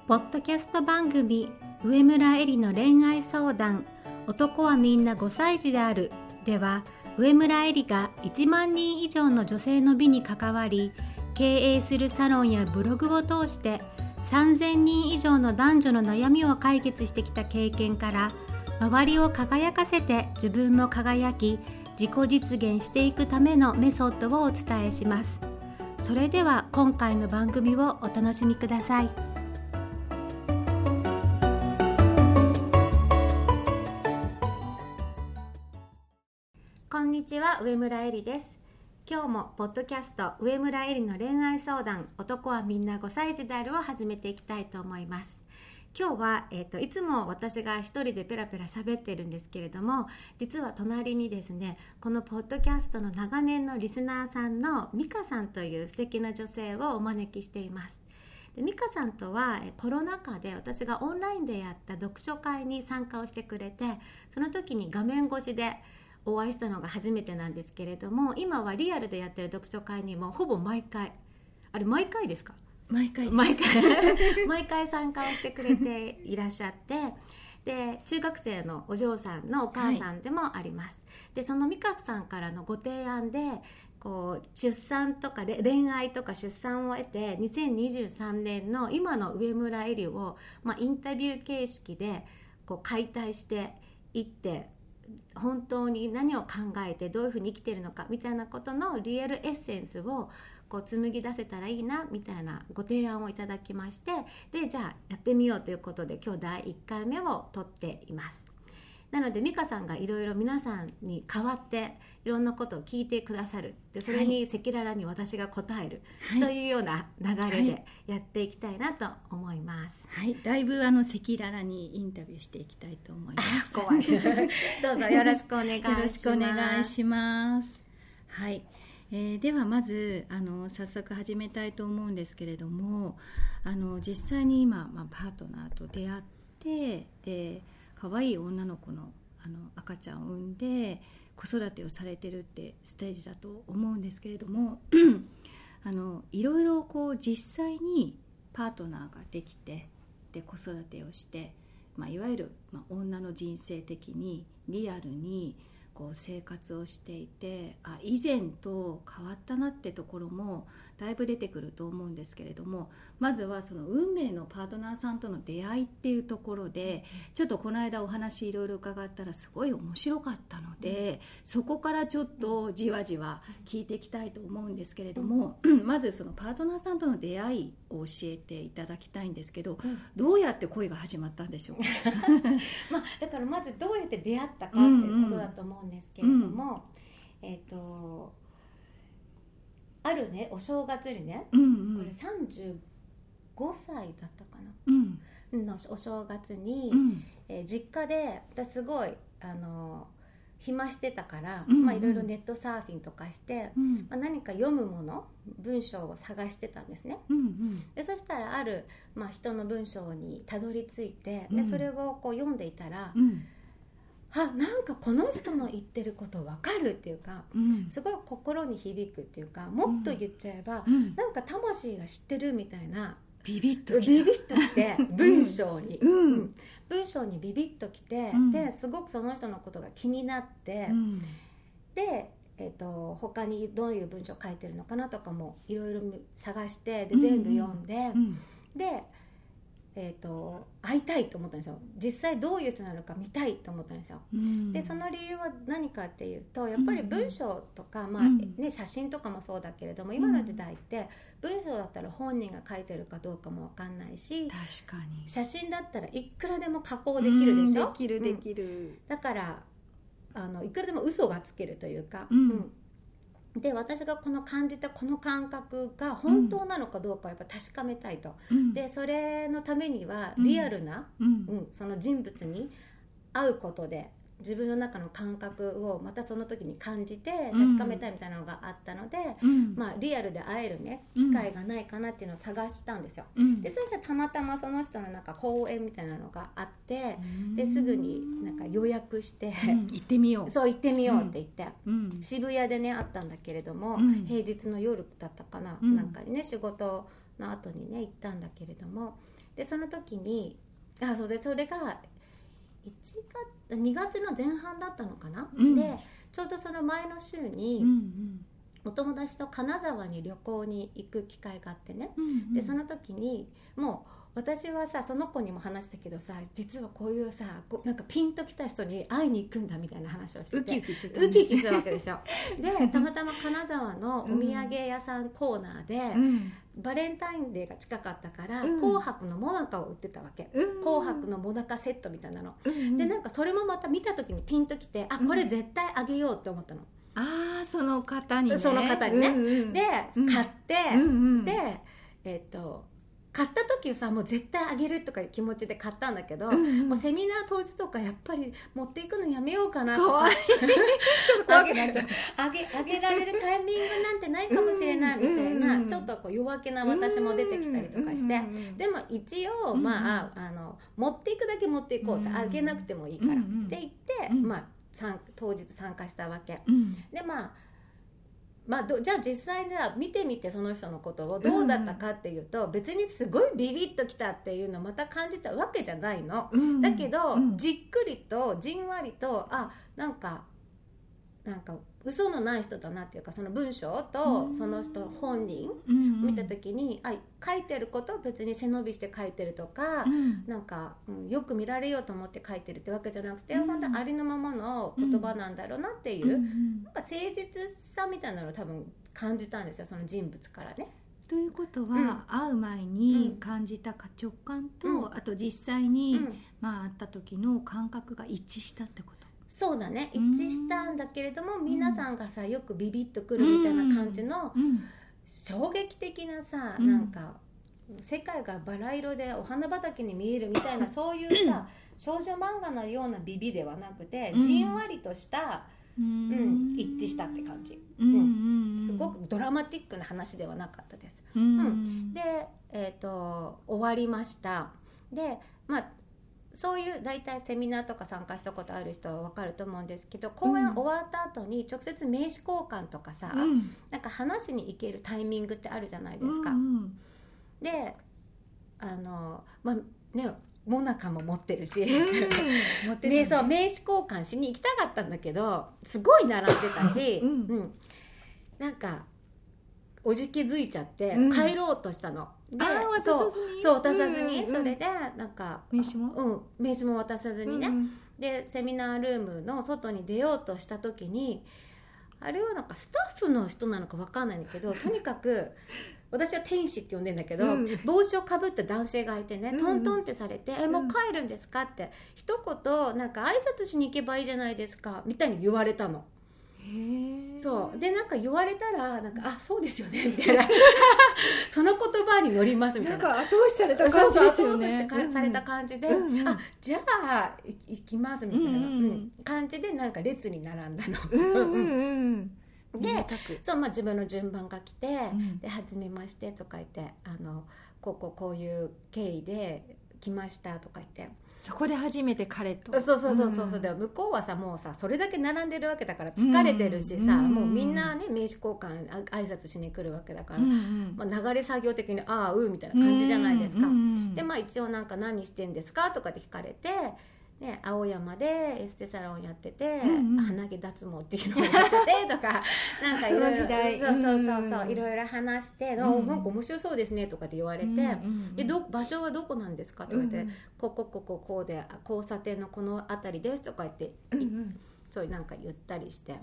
ポッドキャスト番組上村えりの恋愛相談、男はみんな5歳児であるでは、上村えりが1万人以上の女性の美に関わり、経営するサロンやブログを通して3000人以上の男女の悩みを解決してきた経験から、周りを輝かせて自分も輝き、自己実現していくためのメソッドをお伝えします。それでは今回の番組をお楽しみください。こんにちは、上村えりです。今日もポッドキャスト上村えりの恋愛相談、男はみんな5歳児であるを始めていきたいと思います。今日は、いつも私が一人でペラペラ喋ってるんですけれども、実は隣にですね、このポッドキャストの長年のリスナーさんの美香さんという素敵な女性をお招きしています。で、美香さんとはコロナ禍で私がオンラインでやった読書会に参加をしてくれて、その時に画面越しでお会いしたのが初めてなんですけれども、今はリアルでやってる読書会にもほぼ毎回、あれ毎回ですか？毎回参加をしてくれていらっしゃって、で中学生のお嬢さんのお母さんでもあります。でその美香さんからのご提案で、こう出産とか恋愛とか出産を得て2023年の今の上村えりを、インタビュー形式でこう解体していって、本当に何を考えてどういうふうに生きているのかみたいなことのリアルエッセンスをこう紡ぎ出せたらいいなみたいなご提案をいただきまして、でじゃあやってみようということで今日第1回目を撮っています。なので美香さんがいろいろ皆さんに代わっていろんなことを聞いてくださる、でそれに赤裸々に私が答える、というような流れでやっていきたいなと思います。 はい、だいぶ赤裸々にインタビューしていきたいと思います。 怖いどうぞよろしくお願いします。 よろしくお願いします。はい、ではまず早速始めたいと思うんですけれども、実際に今、パートナーと出会って、で可愛い女の子の、赤ちゃんを産んで子育てをされてるってステージだと思うんですけれどもいろいろこう実際にパートナーができて、で子育てをして、いわゆる、女の人生的にリアルにこう生活をしていて、以前と変わったなってところもだいぶ出てくると思うんですけれども、まずはその運命のパートナーさんとの出会いっていうところで、ちょっとこの間お話いろいろ伺ったらすごい面白かったので、そこからちょっとじわじわ聞いていきたいと思うんですけれども、まずそのパートナーさんとの出会いを教えていただきたいんですけど、どうやって恋が始まったんでしょうか？ だからまずどうやって出会ったかっていうことだと思うんですけれども、あるねお正月にね、これ35歳だったかな、のお正月に、実家で私すごい暇してたから、いろいろネットサーフィンとかして、何か読むもの文章を探してたんですね、でそしたらある、人の文章にたどり着いて、でそれをこう読んでいたら、なんかこの人の言ってること分かるっていうか、すごい心に響くっていうか、もっと言っちゃえば、なんか魂が知ってるみたいな、 ビビッときて文章に、文章にビビッときて、ですごくその人のことが気になって、で、他にどういう文章書いてるのかなとかもいろいろ探して、で全部読んで、で会いたいと思ったんですよ。実際どういう人なのか見たいと思ったんですよ、でその理由は何かっていうと、やっぱり文章とか、写真とかもそうだけれども、今の時代って文章だったら本人が書いてるかどうかも分かんないし、 確かに写真だったらいくらでも加工できるでしょ、 できる、 だからいくらでも嘘がつけるというか、で私が感じたこの感覚が本当なのかどうかをやっぱ確かめたいと、でそれのためにはリアルな、その人物に会うことで自分の中の感覚をまたその時に感じて確かめたいみたいなのがあったので、リアルで会えるね機会がないかなっていうのを探したんですよ、でそしたらたまたまその人の講演みたいなのがあって、ですぐに予約して、 行ってみよう、 そう行ってみようって言って、渋谷でねあったんだけれども、平日の夜だったかな、なんかにね仕事の後にね行ったんだけれども、でその時にそうでそれが2月の前半だったのかな、でちょうどその前の週に、お友達と金沢に旅行に行く機会があってね、でその時にもう私はさ、その子にも話したけどさ、実はこういうさ、なんかピンときた人に会いに行くんだみたいな話をしてて、 ウキウキしてたんです、 ウキウキしてたわけですよ。でたまたま金沢のお土産屋さんコーナーで、バレンタインデーが近かったから、紅白のモナカを売ってたわけ、紅白のモナカセットみたいなの、でなんかそれもまた見た時にピンときて、これ絶対あげようって思ったの。 その方にね、 その方にね、で買って、で買った時はさ、もう絶対あげるとかいう気持ちで買ったんだけど、もうセミナー当日とかやっぱり持っていくのやめようかなとか、 かわいいちょっと怖くなっちゃうあげられるタイミングなんてないかもしれないみたいな、ちょっとこう弱気な私も出てきたりとかして、でも一応、持っていくだけ持っていこうって、あげなくてもいいからって言って、当日参加したわけ、でじゃあ実際じゃあ見てみて、その人のことをどうだったかっていうと、別にすごいビビッときたっていうのをまた感じたわけじゃないの、だけど、じっくりとじんわりとなんか嘘のない人だなっていうか、その文章とその人本人見た時に、書いてることを別に背伸びして書いてるとか、なんか、よく見られようと思って書いてるってわけじゃなくて、本当にありのままの言葉なんだろうなっていう、なんか誠実さみたいなのを多分感じたんですよ、その人物からね。 ということは、会う前に感じた直感と、あと実際に、会った時の感覚が一致したってこと。 そうだね、一致したんだけれども、皆さんがさよくビビッとくるみたいな感じの、衝撃的なさ、なんか世界がバラ色でお花畑に見えるみたいな、そういうさ少女漫画のようなビビではなくて、じんわりとした一致したって感じ、すごくドラマティックな話ではなかったです、で、終わりました。でそういう大体セミナーとか参加したことある人は分かると思うんですけど、講演終わった後に直接名刺交換とかさ、なんか話しに行けるタイミングってあるじゃないですか、でモナカも持ってるし、持ってるね、そう名刺交換しに行きたかったんだけど、すごい並んでたし、なんかおじけづいちゃって帰ろうとしたの、 渡さずに渡さずに、それでなんか名刺も渡さずにね、でセミナールームの外に出ようとした時に、あれはなんかスタッフの人なのか分かんないんだけど、とにかく私は天使って呼んでんだけど、帽子をかぶった男性がいてね、トントンってされて、もう帰るんですかって一言なんか挨拶しに行けばいいじゃないですかみたいに言われたの。そうでなんか言われたらなんかそうですよねみたいなその言葉に乗りますみたいな、 なんか後押しされた感じですよね。 後押しされた感じで、じゃあ行きますみたいな感じで、なんか列に並んだの。で自分の順番が来て、で初めましてとか言って、こういう経緯で来ましたとか言って、 そこで初めて彼とそうで向こうはさもうさそれだけ並んでるわけだから疲れてるしさ、もうみんなね名刺交換挨拶しに来るわけだから、流れ作業的にみたいな感じじゃないですか。で一応なんか何してんですかとかって聞かれて、ね、青山でエステサロンやってて、鼻毛脱毛っていうのをやっててとかなんかいろいろ、その時代そういろいろ話して、なんか面白そうですねとかって言われて、で場所はどこなんですかとか言って、こうで交差点のこの辺りですとか言って、そういうなんか言ったりして、で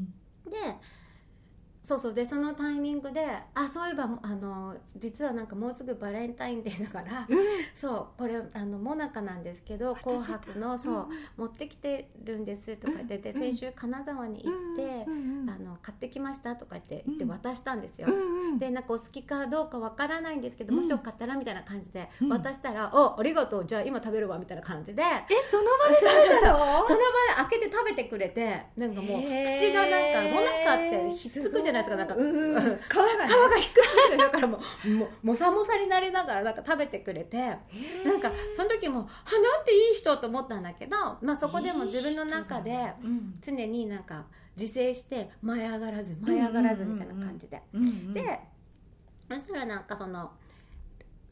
でそのタイミングでそういえば実はなんかもうすぐバレンタインデーだから、これモナカなんですけど紅白の持ってきてるんですとか言って、先週金沢に行って買ってきましたとか言って渡したんですよ。でなんかお好きかどうかわからないんですけど、もしよかったらみたいな感じで渡したら、ありがとう、じゃあ今食べるわみたいな感じで、 その場で食べたの？ その場で開けて食べてくれて、なんかもう口がなんかモナカってひっつくじゃないですか、なんか皮が低いだからもさもさになりながらなんか食べてくれて、なんかその時もなんていい人と思ったんだけど、そこでも自分の中で常になんか自制して舞い上がらずみたいな感じで、でそしたらなんかその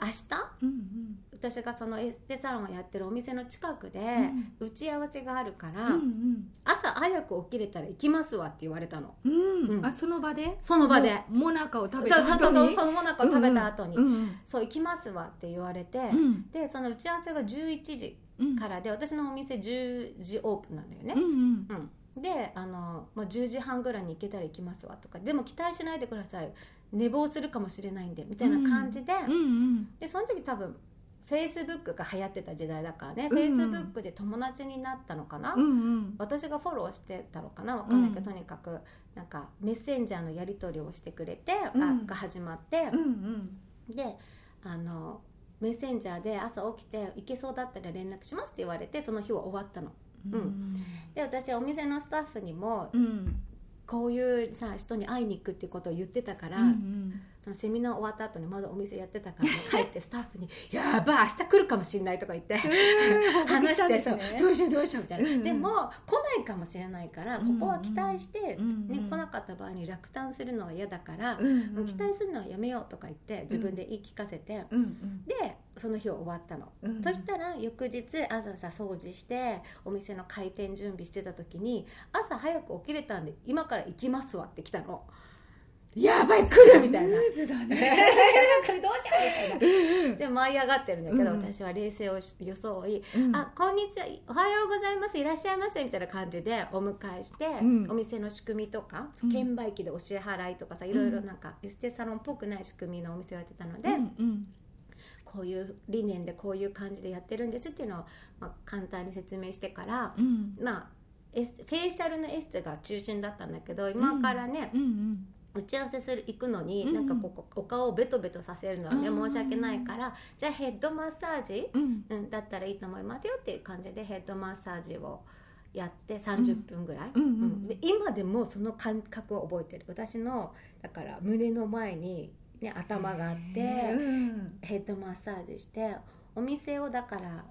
明日、私がそのエステサロンをやってるお店の近くで打ち合わせがあるから、朝早く起きれたら行きますわって言われたの、 その場でモナカを食べた後にそのモナカを食べた後に、そう行きますわって言われて、でその打ち合わせが11時からで、私のお店10時オープンなんだよね、で10時半ぐらいに行けたら行きますわとか、でも期待しないでください、寝坊するかもしれないんでみたいな感じで、でその時多分フェイスブックが流行ってた時代だからね、フェイスブックで友達になったのかな、私がフォローしてたのかな、分かんないけど、とにかくなんかメッセンジャーのやり取りをしてくれて、が始まって、でメッセンジャーで朝起きて行けそうだったら連絡しますって言われて、その日は終わったの、で私お店のスタッフにも、こういうさ人に会いに行くっていうことを言ってたから、そのセミナー終わった後にまだお店やってたから、帰ってスタッフにやばい明日来るかもしれないとか言って話して、そうどうしようみたいな、でも来ないかもしれないから、ここは期待して、来なかった場合に落胆するのは嫌だから、期待するのはやめようとか言って自分で言い聞かせて、でその日は終わったの、そしたら翌日朝さ掃除してお店の開店準備してた時に、朝早く起きれたんで今から行きますわって来たの。やばい来るみたいな、 ムーズだねこれどうしようみたいな、で舞い上がってるんだけど、私は冷静を装い、こんにちは、おはようございます、いらっしゃいませみたいな感じでお迎えして、お店の仕組みとか、券売機でお支払いとかさ、いろいろなんかエステサロンっぽくない仕組みのお店をやってたので、こういう理念でこういう感じでやってるんですっていうのを、簡単に説明してから、フェイシャルのエステが中心だったんだけど、今からね、打ち合わせ行くのに、なんかお顔をベトベトさせるのはね、申し訳ないから、じゃあヘッドマッサージ、だったらいいと思いますよっていう感じでヘッドマッサージをやって30分ぐらい、で今でもその感覚を覚えてる。私のだから胸の前に、ね、頭があって、ヘッドマッサージして、お店をだから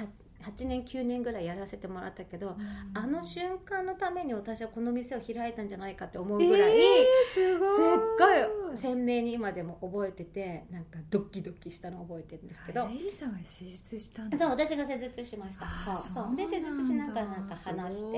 8年9年ぐらいやらせてもらったけど、あの瞬間のために私はこの店を開いたんじゃないかって思うぐらい、すっごい鮮明に今でも覚えてて、なんかドキドキしたのを覚えてるんですけど、 レイさんが施術したんだ。 そう、私が施術しました。そうで施術しながらなんか話して、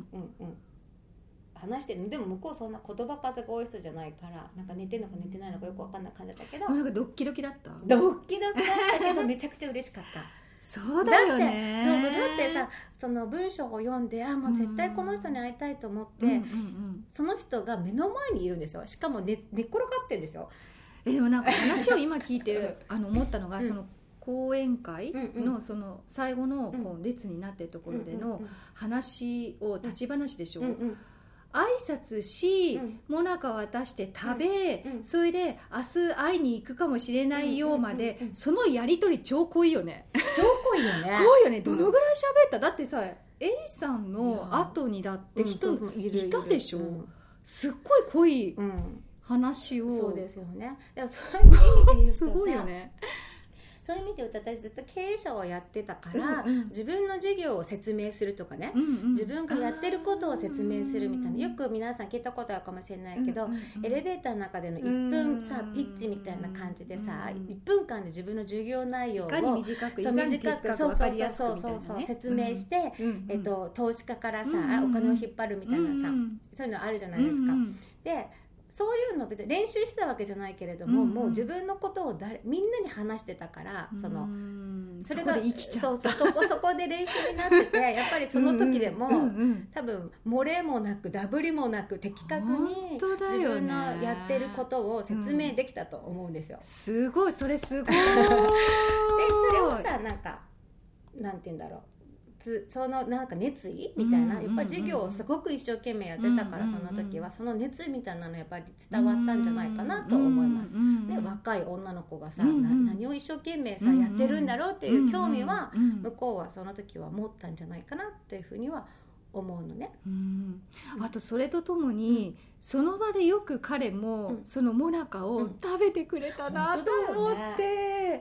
話してる。でも向こうそんな言葉数が多い人じゃないから、なんか寝てんのか寝てないのかよく分かんない感じだったけど、 なんかドッキドキだった。 ドッキドキだったけどめちゃくちゃ嬉しかったそうだよね。 だってさ、その文章を読んで、もう絶対この人に会いたいと思って、その人が目の前にいるんですよ。しかも 寝っ転がってんですよ。 でもなんか話を今聞いて思ったのが、その講演会のその最後のこう列になってるところでの話を立ち話でしょ、挨拶し、モナカ渡して食べ、それで明日会いに行くかもしれないよまで、そのやりとり超濃いよね。 超濃いよね。 濃いよね。どのぐらい喋った？だってさ、エリさんの後にだって人いたでしょ。すっごい濃い話を。 そうですよね。でもそういう意味で言うとさ、 すごいよね。 そういう意味で言うと、私ずっと経営者をやってたから、自分の事業を説明するとかね、自分がやってることを説明するみたいな、よく皆さん聞いたことあるかもしれないけど、エレベーターの中での1分さピッチみたいな感じでさ、1分間で自分の授業内容をいかに短く分かりやすくみたいなね、 説明して、投資家からさ、お金を引っ張るみたいなさ、そういうのあるじゃないですか。でそういうの別に練習してたわけじゃないけれども、もう自分のことをみんなに話してたから、それがそこで生きちゃう。 そこで練習になってて、やっぱりその時でも、多分漏れもなくダブりもなく的確に自分のやってることを説明できたと思うんですよ。 すごい、それすごい。でそれをさ、なんかなんて言うんだろう、そのなんか熱意みたいな、やっぱり授業をすごく一生懸命やってたから、その時はその熱意みたいなのやっぱり伝わったんじゃないかなと思います。で若い女の子がさ、何を一生懸命さやってるんだろうっていう興味は向こうはその時は持ったんじゃないかなっていうふうには思うのね。 あとそれとともに、その場でよく彼もそのモナカを食べてくれたなと思って、 でも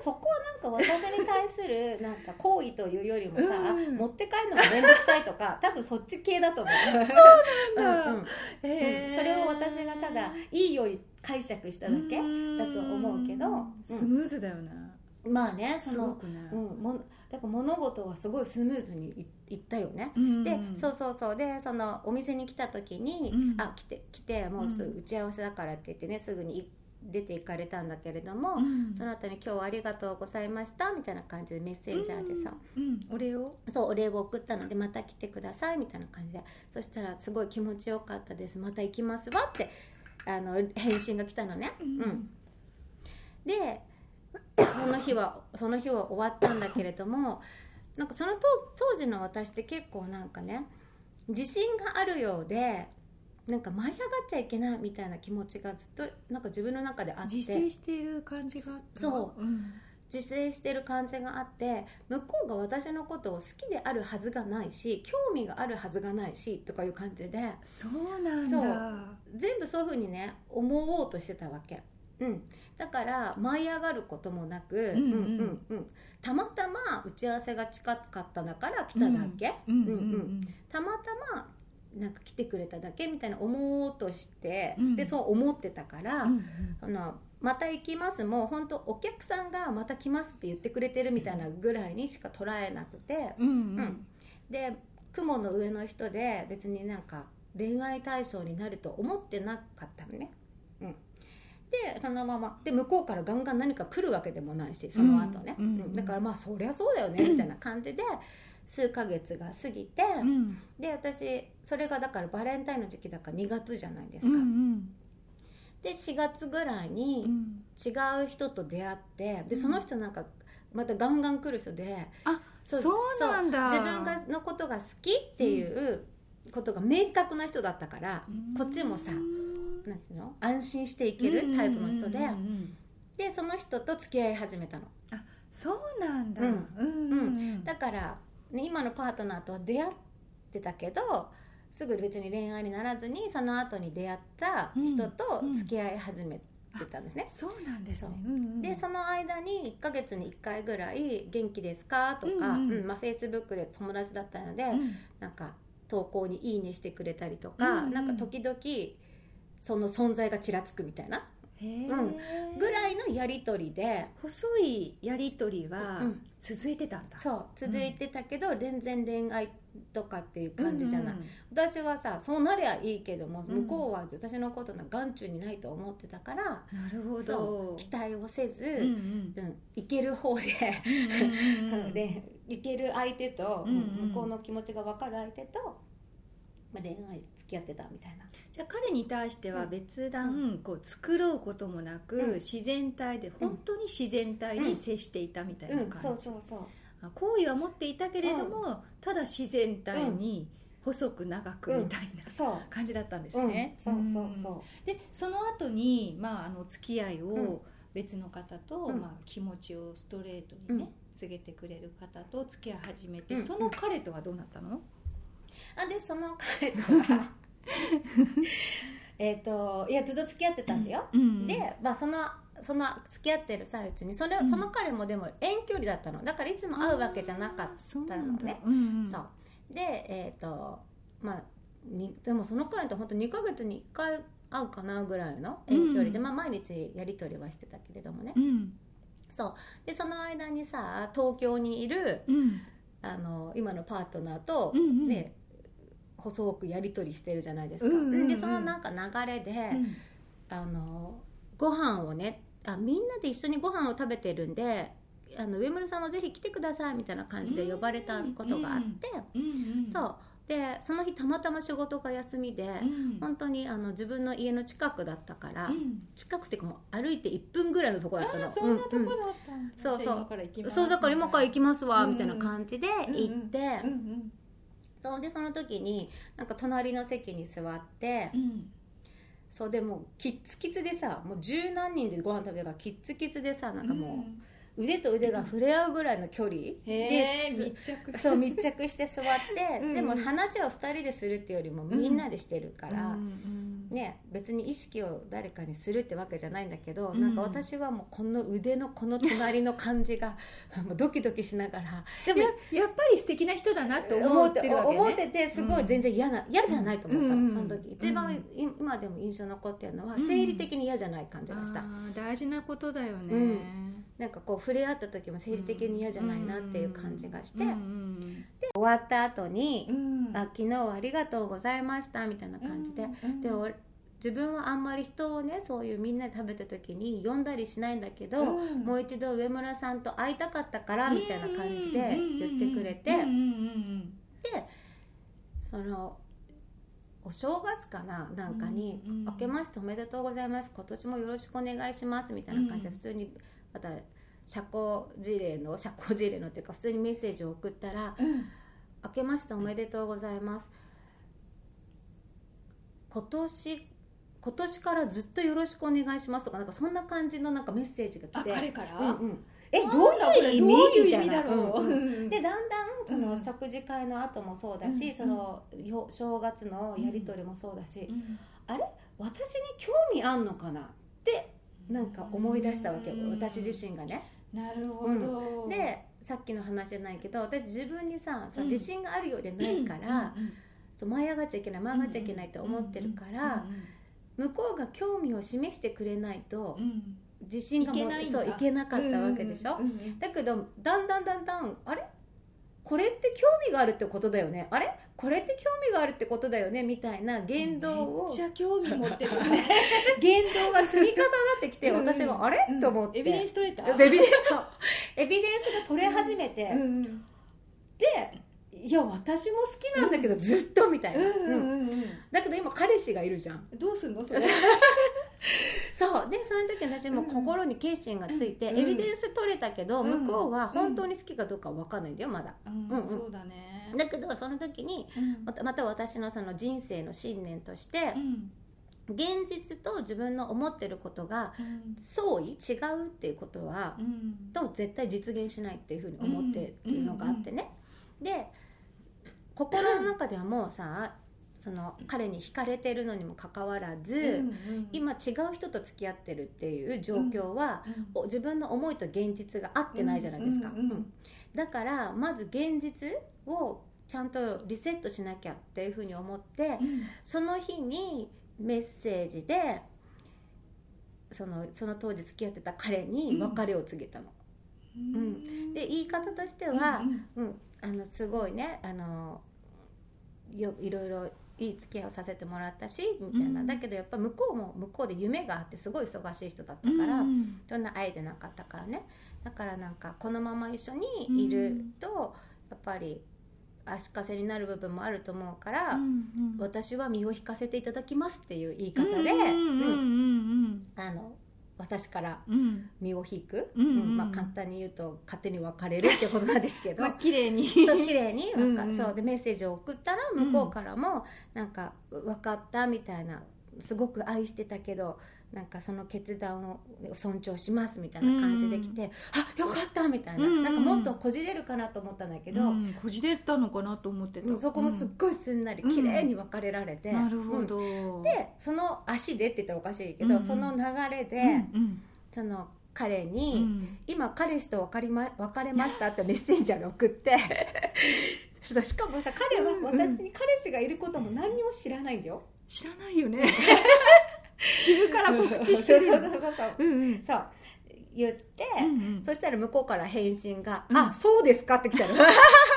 そこはなんか私に対するなんか行為というよりもさ、持って帰るのが面倒くさいとか多分そっち系だと思う。 そうなんだ。 それを私がただいいように解釈しただけだと思うけど、 スムーズだよね。 まあね、 すごくね、 だから物事はすごいスムーズにいったよね、でそうでそのお店に来た時に、来てもうすぐ打ち合わせだからって言ってね、すぐに出て行かれたんだけれども、その後に今日はありがとうございましたみたいな感じでメッセンジャーでさ、 お礼を送ったので、また来てくださいみたいな感じで、そしたらすごい気持ちよかったです、また行きますわって返信が来たのね、でその日は終わったんだけれども、なんかその当時の私って結構なんかね、自信があるようでなんか舞い上がっちゃいけないみたいな気持ちがずっとなんか自分の中であって、 自制している感じがあった。 そう、自制してる感じがあって、向こうが私のことを好きであるはずがないし、興味があるはずがないしとかいう感じで、 そうなんだ。 全部そういう風にね思おうとしてたわけ。だから舞い上がることもなく、たまたま打ち合わせが近かっただから来ただけ、たまたまなんか来てくれただけみたいな思おうとして、でそう思ってたから、また行きますもう本当お客さんがまた来ますって言ってくれてるみたいなぐらいにしか捉えなくて、で雲の上の人で別になんか恋愛対象になると思ってなかったのね。でそのままで向こうからガンガン何か来るわけでもないし、その後ね、だからまあそりゃそうだよねみたいな感じで数ヶ月が過ぎて、で私それがだからバレンタインの時期だから2月じゃないですか、で4月ぐらいに違う人と出会って、でその人なんかまたガンガン来る人で、 そうなんだ。 自分のことが好きっていうことが明確な人だったから、こっちもさなんていうの、安心していけるタイプの人で、でその人と付き合い始めたの。 そうなんだ。 だから、ね、今のパートナーとは出会ってたけどすぐ別に恋愛にならずに、その後に出会った人と付き合い始めてたんですね。 そうなんですね。 でその間に1ヶ月に1回ぐらい元気ですかとか、Facebook で友達だったので、なんか投稿にいいねしてくれたりとか、なんか時々その存在がちらつくみたいな、ぐらいのやり取りで、 細いやり取りは続いてたんだ。 そう続いてたけど、全然恋愛とかっていう感じじゃない、私はさそうなりゃいいけども、向こうは私のことが眼中にないと思ってたから、 なるほど、 期待をせず、いける方でいける相手と、向こうの気持ちが分かる相手と、恋愛付き合ってたみたいな。 じゃあ彼に対しては別段こう作ろうこともなく、自然体で本当に自然体に接していたみたいな感じ。 そう好意は持っていたけれども、ただ自然体に細く長くみたいな感じだったんですね。でその後に、付き合いを別の方と、気持ちをストレートにね、告げてくれる方と付き合い始めて、その彼とはどうなったの？ でその彼とはいやずっと付き合ってたんだよ、で、その付き合ってる最中にその彼もでも遠距離だったのだからいつも会うわけじゃなかったのね。そうででもその彼と本当2ヶ月に1回会うかなぐらいの遠距離で、毎日やり取りはしてたけれどもね、そうでその間にさ東京にいる、今のパートナーと、ね細くやり取りしてるじゃないですか、でそのなんか流れで、ご飯をねみんなで一緒にご飯を食べてるんで上村さんもぜひ来てくださいみたいな感じで呼ばれたことがあって、そうでその日たまたま仕事が休みで、本当に自分の家の近くだったから、近くてかもう歩いて1分ぐらいのところだったの。 そんなところだったんだ。 そうだから今から行きますわみたいな感じで行って、そうでその時になんか隣の席に座って、そうでもキッツキツでさ、もう十何人でご飯食べたからキッツキツでさ、なんかも腕と腕が触れ合うぐらいの距離で、密着して座ってでも話は2人でするっていうよりもみんなでしてるから、ね、別に意識を誰かにするってわけじゃないんだけど、なんか私はもうこの腕のこの隣の感じがもうドキドキしながらでもやっぱり素敵な人だなって思ってるわけね。 思っててすごい全然嫌じゃないと思ったの、その時一番今でも印象残ってるのは生理的に嫌じゃない感じがした。 大事なことだよね、 なんかこう触れ合った時も生理的に嫌じゃないなっていう感じがして、で終わった後に、昨日はありがとうございましたみたいな感じで、で自分はあんまり人をねそういうみんなで食べた時に呼んだりしないんだけど、もう一度上村さんと会いたかったからみたいな感じで言ってくれて、でそのお正月かななんかに明けましておめでとうございます、今年もよろしくお願いしますみたいな感じで普通にまた社交辞令のっていうか普通にメッセージを送ったら、明けましておめでとうございます、今年からずっとよろしくお願いしますとか、なんかそんな感じのなんかメッセージが来て、 彼から、 どういう意味だろう、でだんだんその食事会の後もそうだし、その正月のやり取りもそうだし、あれ私に興味あんのかなってなんか思い出したわけよ、私自身がね。 なるほど、 でさっきの話じゃないけど、私自分にさ自信があるようでないから、舞い上がっちゃいけないって思ってるから、向こうが興味を示してくれないと、自信がいけなかったわけでしょ、だけどだんだんあれこれって興味があるってことだよね、あれこれって興味があるってことだよねみたいな言動を、 めっちゃ興味持ってるよね言動が積み重なってきて、私があれ、と思って、 エビデンス取れた？ エビデンスが取れ始めて、でいや私も好きなんだけど、ずっとみたいな、だけど今彼氏がいるじゃん、 どうすんのそれそうでその時私も心に決心がついて、エビデンス取れたけど、向こうは本当に好きかどうか分かんないんだよまだ、 そうだね。 だけどその時にまた私のその人生の信念として、現実と自分の思ってることが相違違うっていうことは、と絶対実現しないっていうふうに思ってるのがあってね、で心の中ではもうさ、その彼に惹かれてるのにもかかわらず、今違う人と付き合ってるっていう状況は、自分の思いと現実が合ってないじゃないですか、だからまず現実をちゃんとリセットしなきゃっていうふうに思って、その日にメッセージでその当時付き合ってた彼に別れを告げたの、で言い方としては、すごいねいろいろいい付き合いをさせてもらったしみたいな、だけどやっぱ向こうも向こうで夢があってすごい忙しい人だったから、そんな会えてなかったからね、だからなんかこのまま一緒にいると、やっぱり足かせになる部分もあると思うから、私は身を引かせていただきますっていう言い方で、私から身を引く、簡単に言うと勝手に別れるってことなんですけど、 綺麗にそうでメッセージを送ったら向こうからもなんか分かったみたいな、すごく愛してたけどなんかその決断を尊重しますみたいな感じで来て、あよかったみたいな、なんかもっとこじれるかなと思ったんだけど、 こじれたのかなと思ってた、 そこもすっごいすんなり綺麗に別れられて、 なるほど、 でその足でって言ったらおかしいけど、その流れで、その彼に、今彼氏と別れましたってメッセンジャーで送ってしかもさ彼は私に彼氏がいることも何にも知らないんだよ、 知らないよね自分から告知してるよそう言って、そしたら向こうから返信が、あそうですかって来たの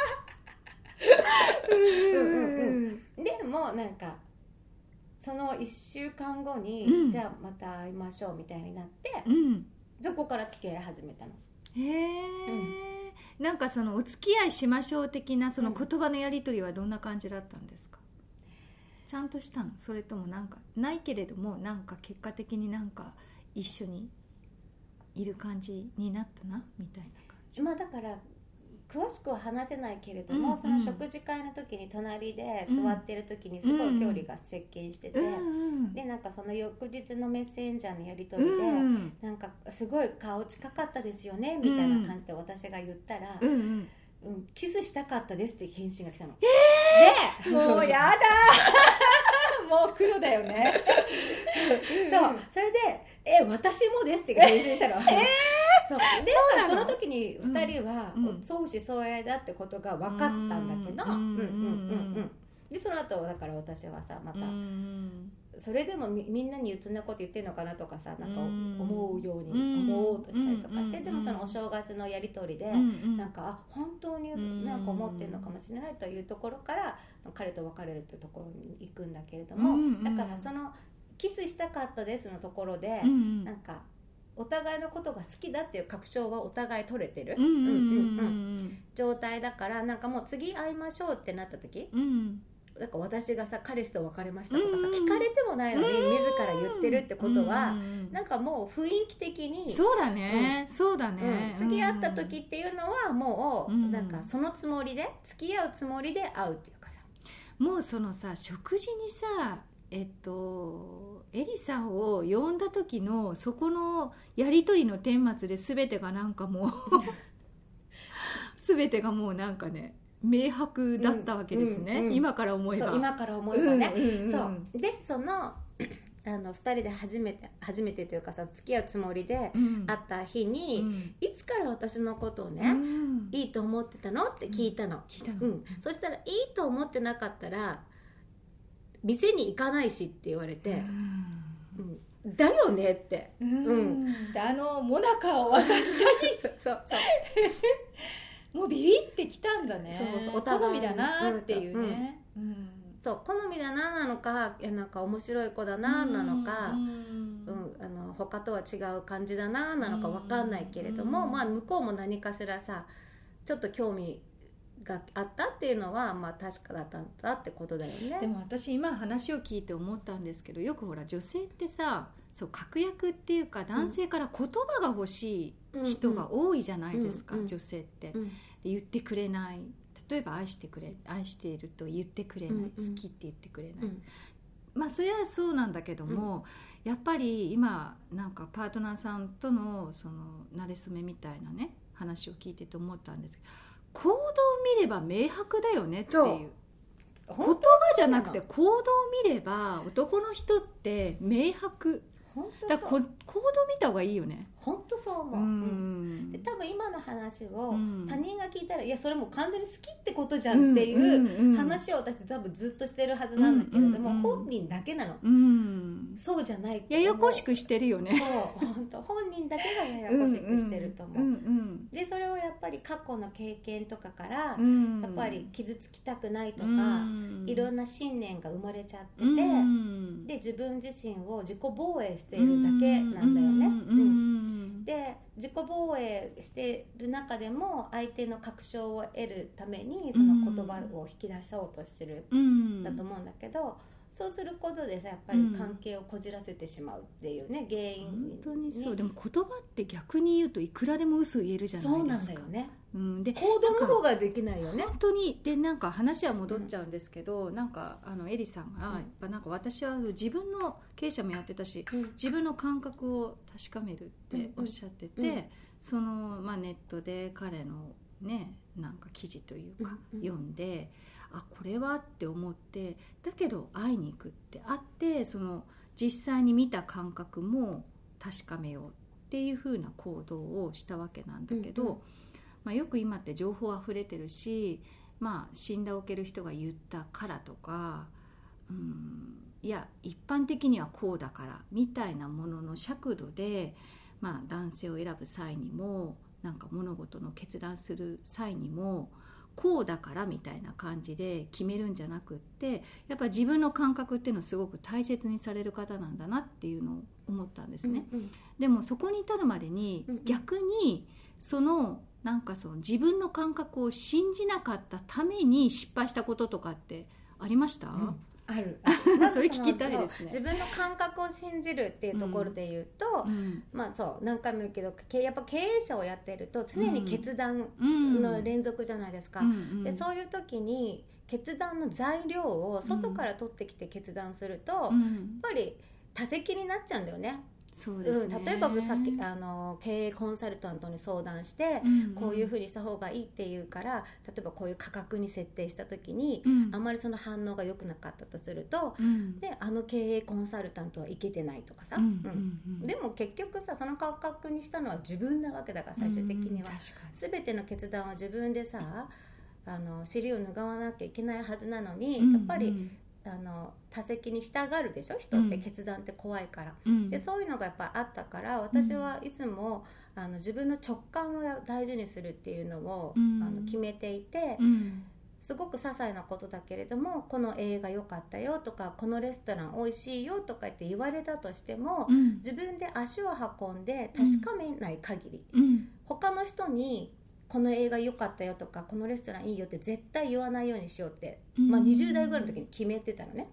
でもなんかその1週間後に、じゃあまた会いましょうみたいになって、そこから付き合い始めたの。 なんかそのお付き合いしましょう的なその言葉のやり取りはどんな感じだったんですか？ちゃんとしたの？それともなんかないけれどもなんか結果的になんか一緒にいる感じになったなみたいな感じ。 だから詳しくは話せないけれども、その食事会の時に隣で座ってる時にすごい距離が接近してて、でなんかその翌日のメッセンジャーのやり取りで、なんかすごい顔近かったですよねみたいな感じで私が言ったら、キスしたかったですって返信が来たの。 でもうやだもう黒だよねそうそれで私もですって返信したの。そうでその時に2人は相思相愛だってことが分かったんだけど、でその後だから私はさまたそれでもみんなに鬱なこと言ってるのかなとかさ、なんか思うように思おうとしたりとかして、でもそのお正月のやり取りでなんか本当になんか思ってるのかもしれないというところから彼と別れるというところに行くんだけれども、だからそのキスしたかったですのところでなんかお互いのことが好きだっていう確証はお互い取れてる状態だから、なんかもう次会いましょうってなった時、なんか私がさ彼氏と別れましたとかさ、聞かれてもないのに自ら言ってるってことは、なんかもう雰囲気的にそうだね、そうだね、 次会った時っていうのはもうなんかそのつもりで付き合うつもりで会うっていうかさ、 もうそのさ食事にさエリさんを呼んだ時のそこのやり取りの顛末で全てがなんかもう全てがもうなんかね明白だったわけですね、今から思えば。 そう今から思えばね、そうでその2人で初めてというかさ付き合うつもりで会った日に、いつから私のことをね、いいと思ってたのって聞いたの、そしたらいいと思ってなかったら店に行かないしって言われて、だよねって、 モナカを渡したりそうもうビビってきたんだね。そうお好みだなっていうね、 そう好みだななのか、なんか面白い子だななのか、他とは違う感じだななのか分かんないけれども、まあ向こうも何かしらさちょっと興味があったっていうのはまあ確かだったんだってことだよね。 でも私今話を聞いて思ったんですけど、よくほら女性ってさそう確約っていうか男性から言葉が欲しい人が多いじゃないですか、女性って、で言ってくれない、例えば愛していると言ってくれない、好きって言ってくれない、まあそれはそうなんだけども、やっぱり今なんかパートナーさんとのその馴れ初めみたいなね話を聞いてて思ったんですけど、行動を見れば明白だよねっていう、言葉じゃなくて行動を見れば男の人って明白だから、行動見た方がいいよね。 本当そう思う、で多分今の話を他人が聞いたら、いやそれもう完全に好きってことじゃんっていう話を私多分ずっとしてるはずなんだけれども、本人だけなの、そうじゃないってややこしくしてるよね。 そう本当本人だけがややこしくしてると思う、でそれをやっぱり過去の経験とかから、やっぱり傷つきたくないとか、いろんな信念が生まれちゃってて、で自分自身を自己防衛しているだけなんだよね、で自己防衛している中でも相手の確証を得るためにその言葉を引き出そうとしてるだと思うんだけど、そうすることでさやっぱり関係をこじらせてしまうっていうね、原因に、 本当にそう。でも言葉って逆に言うといくらでも嘘言えるじゃないですか。 そうなんだよね、 で行動の方ができないよね本当に。でなんか話は戻っちゃうんですけど、なんかエリさんがやっぱなんか私は自分の経営者もやってたし、自分の感覚を確かめるっておっしゃってて、その、ネットで彼のねなんか記事というか読んで、あこれはって思って、だけど会いに行くって会って、その実際に見た感覚も確かめようっていう風な行動をしたわけなんだけど、よく今って情報あふれてるし、信頼を受ける人が言ったからとか、いや一般的にはこうだからみたいなものの尺度で、男性を選ぶ際にもなんか物事の決断する際にもこうだからみたいな感じで決めるんじゃなくって、やっぱ自分の感覚っていうのをすごく大切にされる方なんだなっていうのを思ったんですね、でもそこに至るまでに、逆にそのなんかその自分の感覚を信じなかったために失敗したこととかってありました？ あるそれ聞きたいですね。 自分の感覚を信じるっていうところで言うと、まあそう何回も言うけどやっぱ経営者をやってると常に決断の連続じゃないですか、でそういう時に決断の材料を外から取ってきて決断すると、やっぱり多責になっちゃうんだよね。 そうですね。 例えばさっき経営コンサルタントに相談して、こういうふうにした方がいいっていうから例えばこういう価格に設定した時に、あまりその反応が良くなかったとすると、で経営コンサルタントはいけてないとかさ、でも結局さその価格にしたのは自分なわけだから、最終的には全ての決断は自分でさ尻を拭わなきゃいけないはずなのに、やっぱり多責に従うでしょ人って、決断って怖いから、でそういうのがやっぱあったから、私はいつも自分の直感を大事にするっていうのを決めていて、すごく些細なことだけれども、この映画良かったよとかこのレストラン美味しいよとか言って言われたとしても、自分で足を運んで確かめない限り、他の人にこの映画良かったよとかこのレストランいいよって絶対言わないようにしようって、20代ぐらいの時に決めてたのね。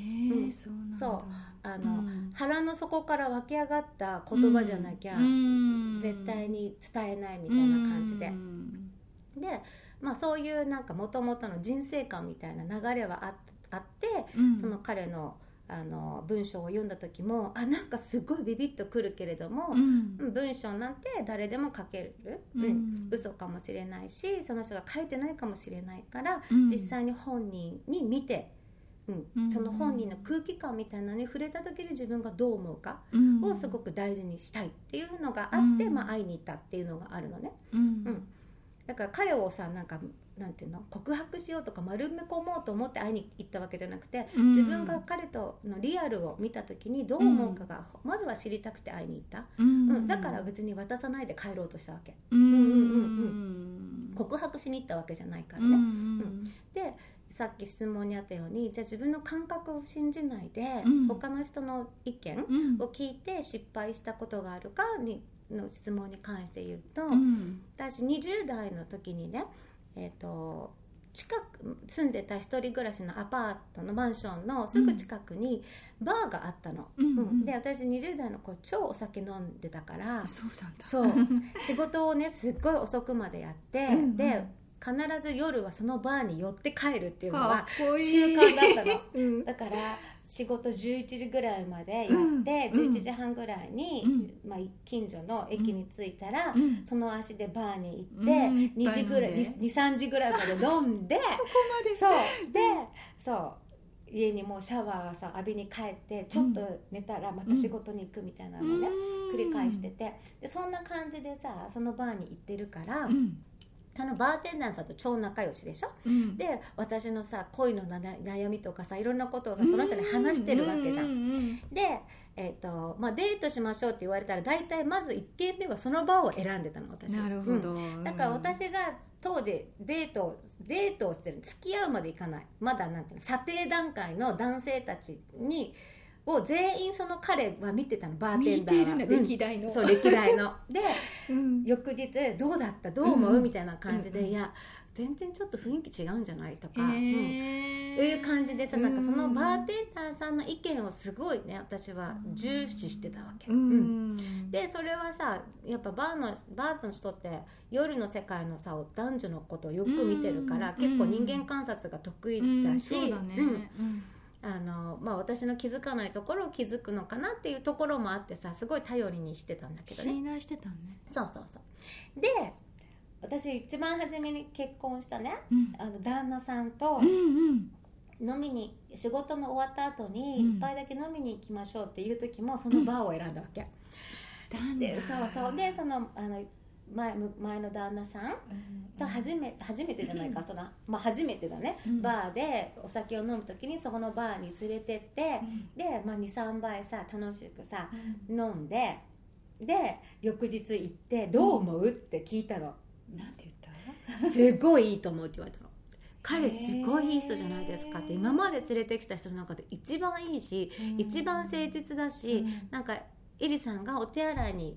腹の底から湧き上がった言葉じゃなきゃ絶対に伝えないみたいな感じで、で、そういうなんか元々の人生観みたいな流れはあって、その彼の文章を読んだ時もなんかすごいビビッとくるけれども、文章なんて誰でも書ける、嘘かもしれないしその人が書いてないかもしれないから、実際に本人に見て、その本人の空気感みたいなのに触れた時に自分がどう思うかをすごく大事にしたいっていうのがあって、会いに行ったっていうのがあるのね。だから彼をさなんていうの告白しようとか丸め込もうと思って会いに行ったわけじゃなくて、自分が彼とのリアルを見た時にどう思うかがまずは知りたくて会いに行った、だから別に渡さないで帰ろうとしたわけ、告白しに行ったわけじゃないからね、でさっき質問にあったように、じゃあ自分の感覚を信じないで、他の人の意見を聞いて失敗したことがあるかの質問に関して言うと、私20代の時にね近く住んでた一人暮らしのアパートのマンションのすぐ近くにバーがあったの、で私20代の子超お酒飲んでたから、そう仕事をねすっごい遅くまでやって、で必ず夜はそのバーに寄って帰るっていうのが習慣だったの、だから仕事11時ぐらいまでやって、11時半ぐらいに、近所の駅に着いたら、その足でバーに行って、2時ぐらい、3時ぐらいまで飲んでそこまでそう家にもうシャワーさ浴びに帰ってちょっと寝たらまた仕事に行くみたいなのね、繰り返してて、でそんな感じでさそのバーに行ってるから、そのバーテンダーさんと超仲良しでしょ、で私のさ恋の悩みとかさいろんなことをさその人に話してるわけじゃん、で、デートしましょうって言われたら大体まず1軒目はその場を選んでたの私。 なるほど、 だから私が当時デートをしてる、付き合うまでいかない、まだなんていうの査定段階の男性たちを全員その彼は見てたの、バーテンダーは見てる歴代の、 そう歴代ので、翌日どうだったどう思う、みたいな感じで、いや全然ちょっと雰囲気違うんじゃないとか、いう感じでさ、なんかそのバーテンダーさんの意見をすごいね私は重視してたわけ、でそれはさやっぱバーの人って夜の世界のさ男女のことをよく見てるから、結構人間観察が得意だし、そうだね、私の気づかないところを気づくのかなっていうところもあってさ、すごい頼りにしてたんだけどね、 信頼してたのね。 そうで私一番初めに結婚したね、旦那さんと飲みに、仕事の終わった後に一杯だけ飲みに行きましょうっていう時もそのバーを選んだわけ、ででその前の旦那さんと初めてじゃないか、初めてだね、バーでお酒を飲む時にそこのバーに連れてって、で、2,3 杯さ楽しくさ、飲んで、で翌日行ってどう思うって聞いたの、 なんて言った？ すごいいいと思うって言われたの。彼すごいいい人じゃないですかって、今まで連れてきた人の中で一番いいし、一番誠実だし、なんかエリさんがお手洗いに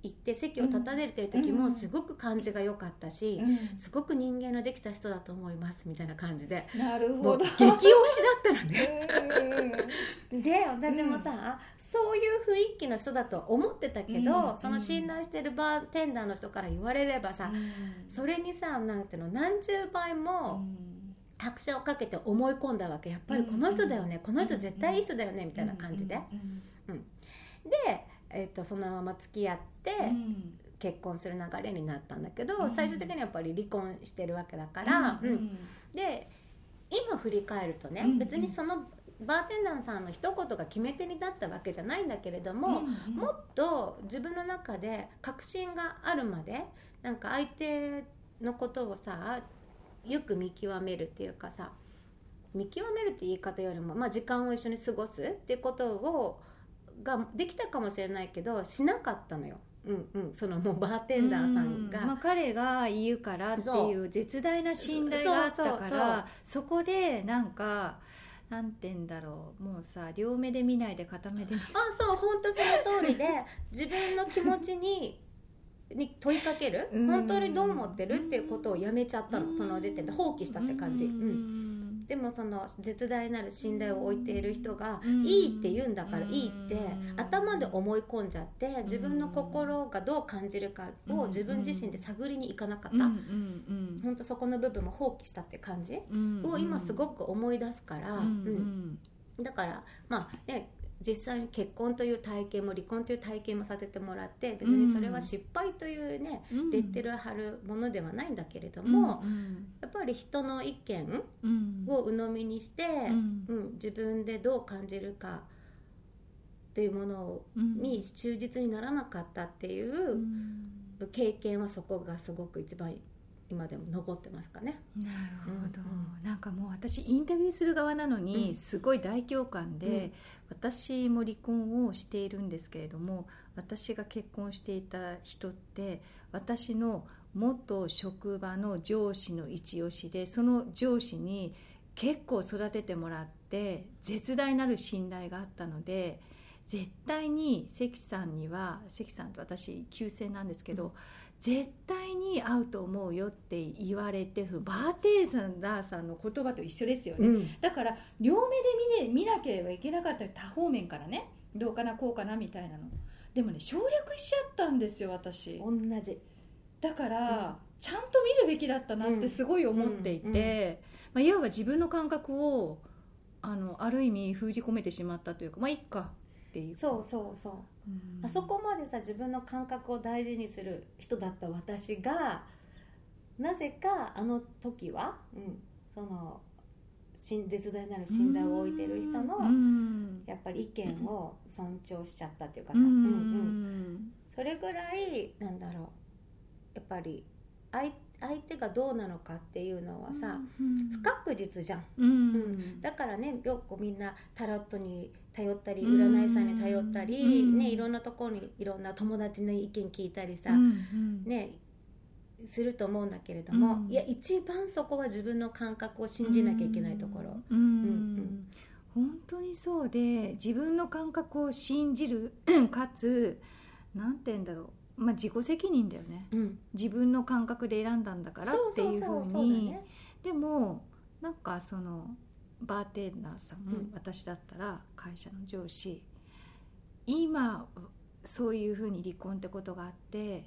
行って席を立たれてる時もすごく感じが良かったし、すごく人間のできた人だと思いますみたいな感じで、 なるほど、 激推しだったらねで私もさ、そういう雰囲気の人だと思ってたけど、その信頼してるバーテンダーの人から言われればさ、それにさ、なんていうの、何十倍も拍車をかけて思い込んだわけ。やっぱりこの人だよね、この人絶対いい人だよねみたいな感じで、でそのまま付き合って、結婚する流れになったんだけど、最終的にやっぱり離婚してるわけだから、で今振り返るとね、別にそのバーテンダーさんの一言が決め手になったわけじゃないんだけれども、もっと自分の中で確信があるまでなんか相手のことをさ、よく見極めるっていうかさ、見極めるって言い方よりも、時間を一緒に過ごすっていうことができたかもしれないけど、しなかったのよ。そのもうバーテンダーさんが、 彼が言うからっていう絶大な信頼があったから、そこでなんかなんて言うんだろう、もうさ、両目で見ないで片目で見ない。 そう、本当その通りで自分の気持ちに問いかける、本当にどう思ってるっていうことをやめちゃったの、その時点で放棄したって感じ。でもその絶大なる信頼を置いている人がいいって言うんだからいいって頭で思い込んじゃって、自分の心がどう感じるかを自分自身で探りに行かなかった、本当そこの部分も放棄したって感じを今すごく思い出すから、だから実際に結婚という体験も離婚という体験もさせてもらって、別にそれは失敗というね、レッテルを貼るものではないんだけれども、やっぱり人の意見を鵜呑みにして、自分でどう感じるかというものに忠実にならなかったっていう経験は、そこがすごく一番今でも残ってますかね。 なるほど、なんかもう私インタビューする側なのにすごい大共感で、私も離婚をしているんですけれども、私が結婚していた人って私の元職場の上司の一押しで、その上司に結構育ててもらって絶大なる信頼があったので、絶対に関さんには、関さんと私旧姓なんですけど、絶対に合うと思うよって言われて、そのバーテンダーさんの言葉と一緒ですよね、だから両目で見なければいけなかったり、多方面からね、どうかなこうかなみたいなの。でもね、省略しちゃったんですよ私。 同じだから、ちゃんと見るべきだったなってすごい思っていて、いわば自分の感覚をある意味封じ込めてしまったというか、いっかっていう。 そう、そこまでさ、自分の感覚を大事にする人だった私が、なぜかあの時は、その絶大なる信頼を置いている人のやっぱり意見を尊重しちゃったっていうかさ、それぐらいなんだろう、やっぱり相手がどうなのかっていうのはさ、不確実じゃん、だからね、よくみんなタロットに頼ったり、占い師さんに頼ったり、いろんなところにいろんな友達の意見聞いたりさ、すると思うんだけれども、いや一番そこは自分の感覚を信じなきゃいけないところ、 本当にそうで、自分の感覚を信じるかつ、なんて言うんだろう、自己責任だよね、自分の感覚で選んだんだからっていうふうに。でもなんかそのバーテンダーさん、私だったら会社の上司、今そういうふうに離婚ってことがあって、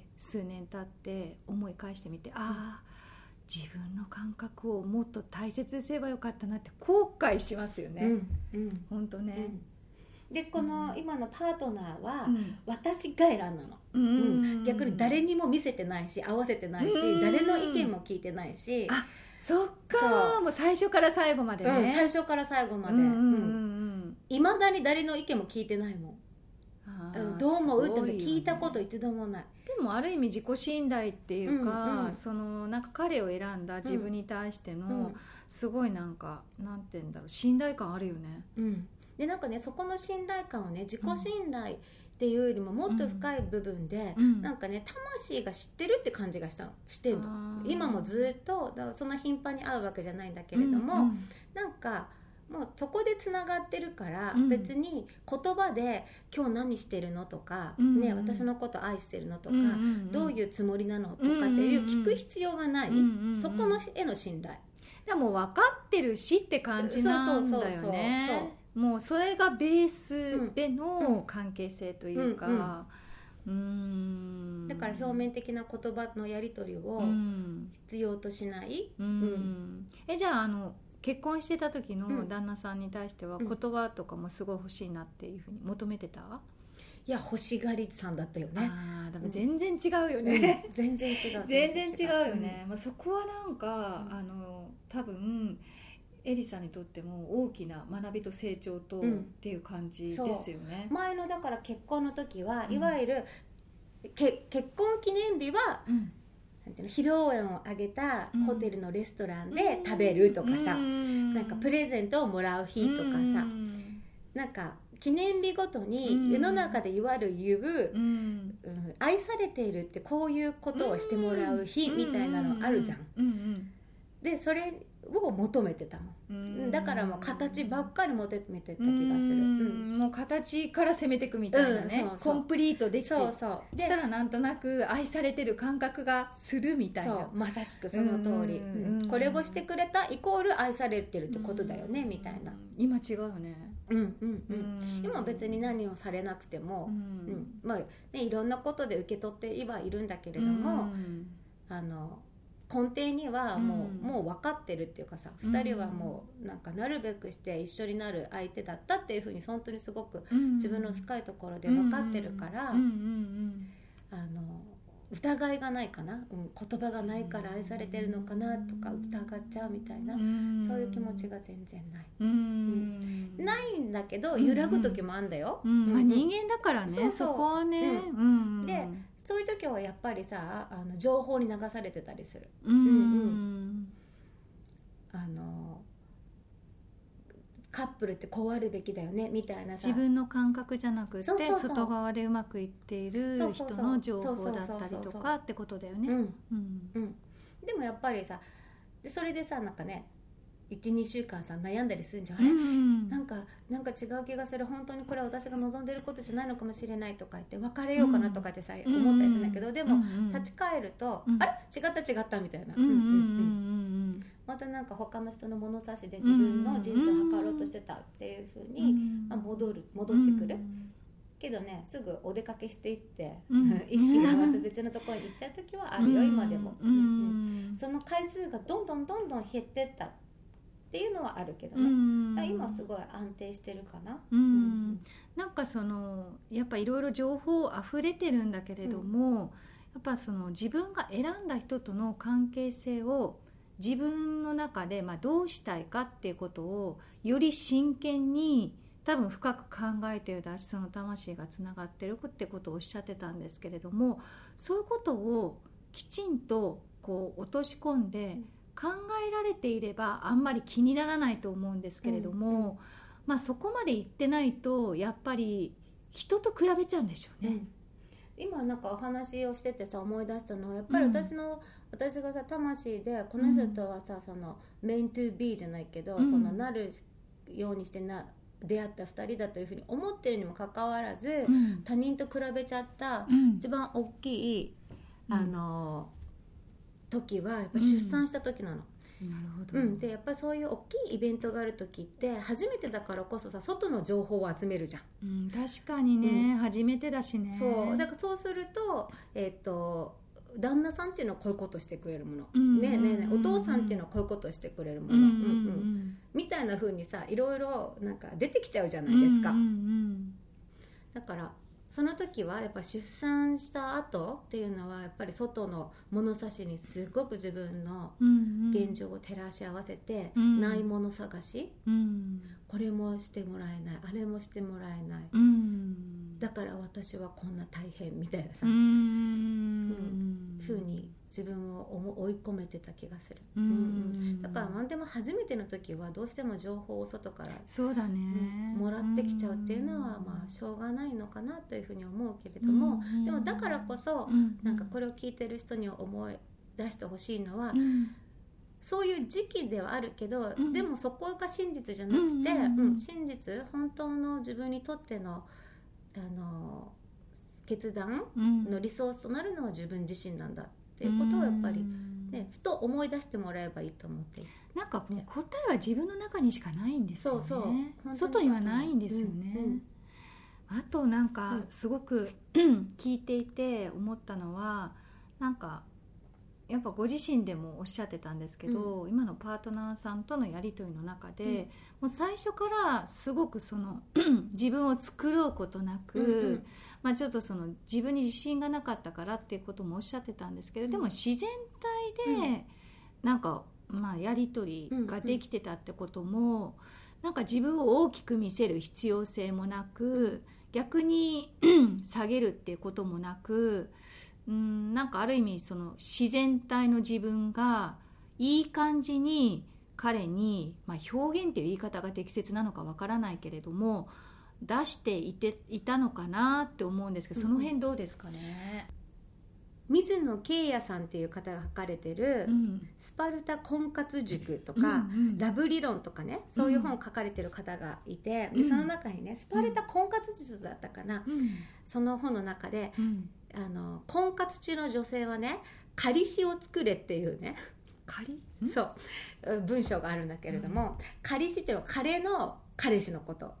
数年経って思い返してみて、自分の感覚をもっと大切にすればよかったなって後悔しますよね、本当ね。 でこの今のパートナーは私が選んだの、逆に誰にも見せてないし合わせてないし、誰の意見も聞いてないし、 そっか、もう最初から最後までね、 最初から最後まで、いまだに誰の意見も聞いてないもん。どう思うって聞いたこと一度もない。 でもある意味自己信頼っていうか、そのなんか彼を選んだ自分に対してのすごいなんか、なんて言うんだろう、信頼感あるよね。 でなんかね、そこの信頼感をね、自己信頼っていうよりももっと深い部分で、なんかね、魂が知ってるって感じがしてんの。今もずっとそんな頻繁に会うわけじゃないんだけれども、なんかもうそこでつながってるから、別に言葉で今日何してるのとか、ね、私のこと愛してるのとか、どういうつもりなのとかっていう聞く必要がない、そこのへの信頼でも分かってるしって感じなんだよね。もうそれがベースでの関係性というか、 だから表面的な言葉のやり取りを必要としない、 じゃあ結婚してた時の旦那さんに対しては言葉とかもすごい欲しいなっていうふうに求めてた？ いや欲しがりさんだったよね。 だから全然違うよね、 全然違う全然違うよね、そこはなんか、多分エリさんにとっても大きな学びと成長と、っていう感じですよね。 前のだから結婚の時は、いわゆる結婚記念日は、披露宴を挙げたホテルのレストランで食べるとかさ、なんかプレゼントをもらう日とかさ、なんか記念日ごとに世の中でいわゆる愛されているってこういうことをしてもらう日みたいなのあるじゃん。でそれを求めてたもん。だからもう形ばっかり求めてた気がする。 もう形から攻めていくみたいなね、コンプリートできてしたらなんとなく愛されてる感覚がするみたいな。 そうまさしくその通り、これをしてくれたイコール愛されてるってことだよね、みたいな。 今違うよね。 今別に何をされなくても、まあね、いろんなことで受け取ってはいるんだけれども、根底にはもう分かってるっていうかさ、2人はもうなんかなるべくして一緒になる相手だったっていうふうに本当にすごく自分の深いところで分かってるから、疑いがないかな、言葉がないから愛されてるのかなとか疑っちゃうみたいな、そういう気持ちが全然ない、ないんだけど揺らぐ時もあんだよ、 人間だからね、そこはね、 でそういう時はやっぱりさ、情報に流されてたりする。カップルってこうあるべきだよねみたいなさ、 自分の感覚じゃなくて外側でうまくいっている人の情報だったりとかってことだよね。 でもやっぱりさ、それでさ、なんかね 1,2 週間さ悩んだりするんじゃん、なんか違う気がする、本当にこれは私が望んでることじゃないのかもしれないとか言って別れようかなとかってさ、思ったりするんだけど、でも立ち返ると、あれ違ったみたいな、またなんか他の人の物差しで自分の人生を測ろうとしてたっていう風に、戻ってくるけどね、すぐお出かけしていって、意識がまた別のところに行っちゃう時はあるよ、今でも、その回数がどんどん減ってったっていうのはあるけどね、今すごい安定してるかな。 なんかやっぱいろいろ情報あふれてるんだけれども、やっぱ自分が選んだ人との関係性を自分の中でどうしたいかっていうことをより真剣に多分深く考えているだし、その魂がつながってるってことをおっしゃってたんですけれども、そういうことをきちんとこう落とし込んで考えられていればあんまり気にならないと思うんですけれども、そこまで言ってないとやっぱり人と比べちゃうんでしょうね。 今なんかお話をしててさ思い出したのは、やっぱり私がさ魂でこの人とはさ、そのメイントゥービーじゃないけど、そのなるようにして出会った2人だというふうに思ってるにもかかわらず、他人と比べちゃった一番大きい時はやっぱ出産した時なの。 なるほど。 でやっぱりそういう大きいイベントがある時って初めてだからこそさ、外の情報を集めるじゃん。 確かにね、初めてだしね。 そうだからそうすると旦那さんっていうのはこういうことしてくれるもの、お父さんっていうのはこういうことしてくれるもの、みたいな風にさ、いろいろなんか出てきちゃうじゃないですか。だからその時はやっぱ出産した後っていうのはやっぱり外の物差しにすごく自分の現状を照らし合わせて、ないもの探し、これもしてもらえない、あれもしてもらえない、だから私はこんな大変みたいなさ、風に自分を追い込めてた気がする。だから何でも初めての時はどうしても情報を外からそうだね、 もらってきちゃうっていうのはしょうがないのかなというふうに思うけれども、でもだからこそなんかこれを聞いてる人に思い出してほしいのは、 そういう時期ではあるけど、 うん、 でもそこが真実じゃなくて、真実本当の自分にとっての決断のリソースとなるのは自分自身なんだっていうことをやっぱり、ね、ふと思い出してもらえばいいと思っていて、 なんかもう答えは自分の中にしかないんですよね。 そうそう、 外にはないんですよね、あとなんかすごく、聞いていて思ったのは、なんかやっぱご自身でもおっしゃってたんですけど、今のパートナーさんとのやり取りの中で、もう最初からすごくその自分を作ろうことなく、ちょっとその自分に自信がなかったからっていうこともおっしゃってたんですけど、でも自然体でなんかやり取りができてたってことも、なんか自分を大きく見せる必要性もなく、逆に下げるっていうこともなく、なんかある意味その自然体の自分がいい感じに彼に、表現っていう言い方が適切なのかわからないけれども出していたのかなって思うんですけど、その辺どうですかね。 水野圭也さんっていう方が書かれてる、スパルタ婚活塾とか、ラブ理論とかね、そういう本を書かれてる方がいて、でその中にね、スパルタ婚活術だったかな、その本の中で、婚活中の女性はね、彼氏を作れっていうね、そう文章があるんだけれども、彼氏っていうのは彼の彼氏のことを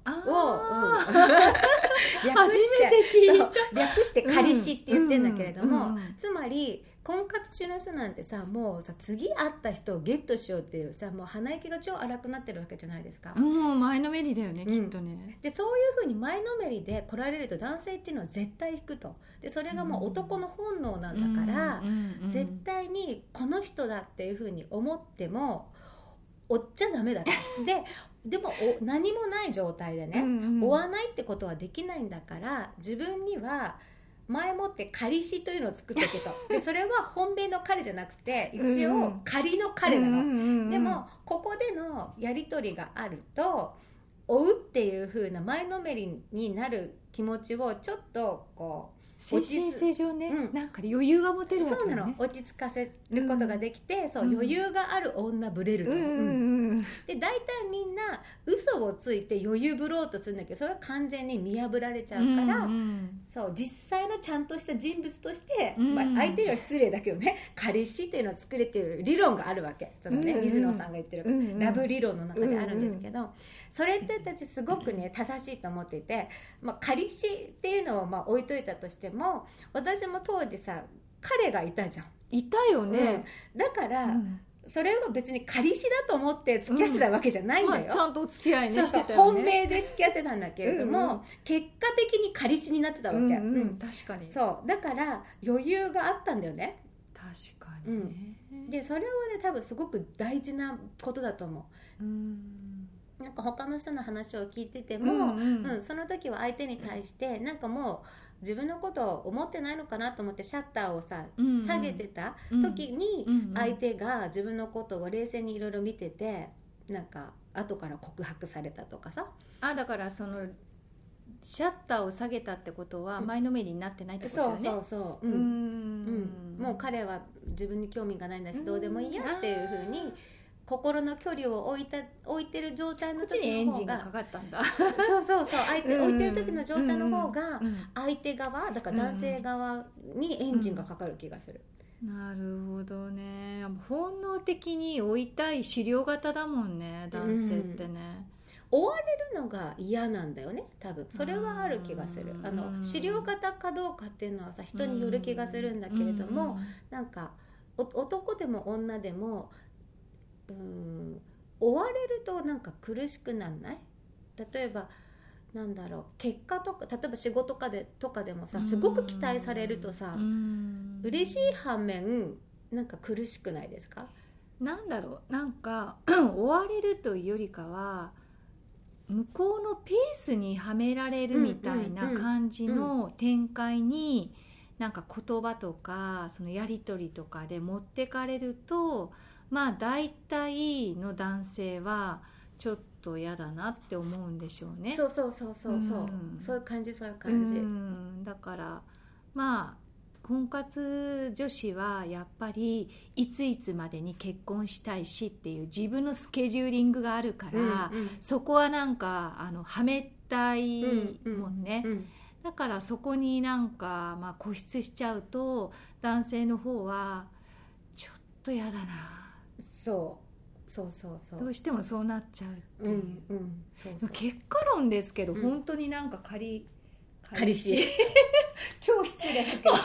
初めて聞いた。 略して彼氏って言ってるんだけれども、つまり婚活中の人なんてさ、もうさ次会った人をゲットしようっていうさ、もう鼻息が超荒くなってるわけじゃないですか。 もう前のめりだよね、きっとね。 でそういうふうに前のめりで来られると男性っていうのは絶対引くと。でそれがもう男の本能なんだから、絶対にこの人だっていうふうに思っても追っちゃダメだと。でも何もない状態でね、追わないってことはできないんだから、自分には前もって仮氏というのを作っておけと。でそれは本命の彼じゃなくて一応仮の彼なの、でもここでのやり取りがあると追うっていう風な前のめりになる気持ちをちょっとこう精神性上ね、なんか余裕が持てるわけね。 そうなの、落ち着かせることができて、そう余裕がある女ぶれると、で大体みんな嘘をついて余裕ぶろうとするんだけど、それは完全に見破られちゃうから、そう実際のちゃんとした人物として、相手には失礼だけどね、彼氏というのを作れっていう理論があるわけ。そのね、水野さんが言ってる、ラブ理論の中であるんですけど、それって私すごくね正しいと思っていて、彼氏っていうのを置いといたとしても、私も当時さ彼がいたじゃん。 いたよね、 だから、それは別に彼氏だと思って付き合ってたわけじゃないんだよ、 ちゃんとお付き合いねしてたよね。 本命で付き合ってたんだけれども、結果的に彼氏になってたわけ、 確かに。 そうだから余裕があったんだよね。 確かにね、 でそれはね多分すごく大事なことだと思う。なんか他の人の話を聞いてても、その時は相手に対してなんかもう自分のことを思ってないのかなと思ってシャッターをさ、下げてた時に相手が自分のことを冷静にいろいろ見てて、なんか後から告白されたとかさ。 だからそのシャッターを下げたってことは前のめりになってないってことだよね。 そう、もう彼は自分に興味がないんだしどうでもいいやっていう風に心の距離を置いてる状態の時の方が、こっちにエンジンがかかったんだ。 そう置いてる時の状態の方が相手側だから男性側にエンジンがかかる気がする。 なるほどね。本能的に追いたい資料型だもんね、男性ってね。 追われるのが嫌なんだよね、多分。それはある気がする。資料型かどうかっていうのはさ、人による気がするんだけれども、なんか男でも女でも追われるとなんか苦しくなんない？例えばなんだろう、結果とか例えば仕事とかでもさ、すごく期待されるとさ、嬉しい反面なんか苦しくないですか？ なんだろう、なんか追われるというよりかは向こうのペースにはめられるみたいな感じの展開に、なんか言葉とかそのやり取りとかで持ってかれると、大体の男性はちょっと嫌だなって思うんでしょうね。そういう感じ、だから婚活女子はやっぱりいついつまでに結婚したいしっていう自分のスケジューリングがあるから、そこはなんかはめたいもんね、だからそこになんか、固執しちゃうと男性の方はちょっとやだな、 そうどうしてもそうなっちゃうっていう、 そう結果論ですけど、本当になんか彼氏超失礼だけど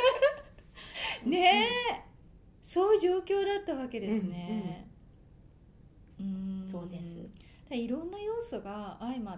ねえ、そういう状況だったわけですね。 そうです。 いろんな要素が相まって、